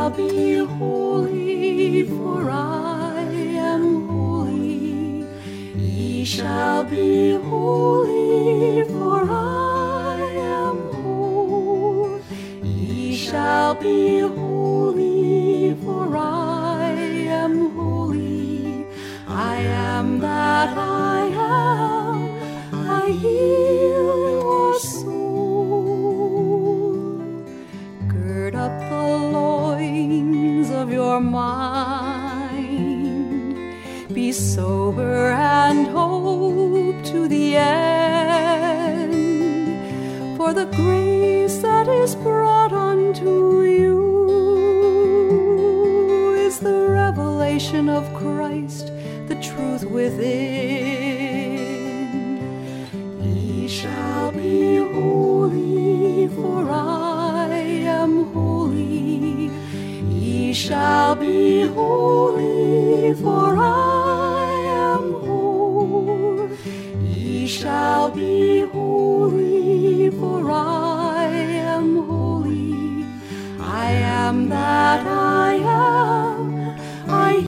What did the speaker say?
shall be holy, for I am holy. Ye shall be holy, for I am holy. Ye shall be holy, for I am holy. I am that I am. I heal your soul. Gird up the loins of your mind. Be sober and hope to the end. For the grace that is brought unto you is the revelation of Christ, the truth within. Ye shall be holy, for I am holy. Ye shall be holy, for I am holy. Ye shall be holy,